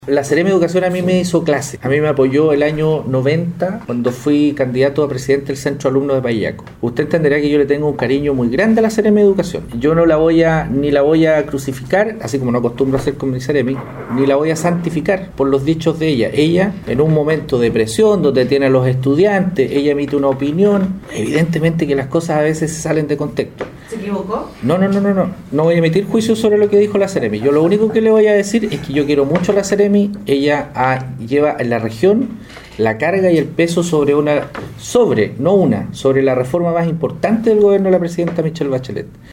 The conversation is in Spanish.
La Seremi de Educación a mí me hizo clase. A mí me apoyó el año 90 cuando fui candidato a presidente del Centro Alumno de Payaco. Usted entenderá que yo le tengo un cariño muy grande a la Seremi de Educación. Yo no la voy a crucificar, así como no acostumbro a hacer con mi Seremi, ni la voy a santificar por los dichos de ella. Ella, en un momento de presión donde tiene a los estudiantes, ella emite una opinión. Evidentemente que las cosas a veces se salen de contexto. ¿Se equivocó? No voy a emitir juicio sobre lo que dijo la Seremi. Yo lo único que le voy a decir es que yo quiero mucho a la Seremi. Ella lleva en la región la carga y el peso sobre la reforma más importante del gobierno de la presidenta Michelle Bachelet.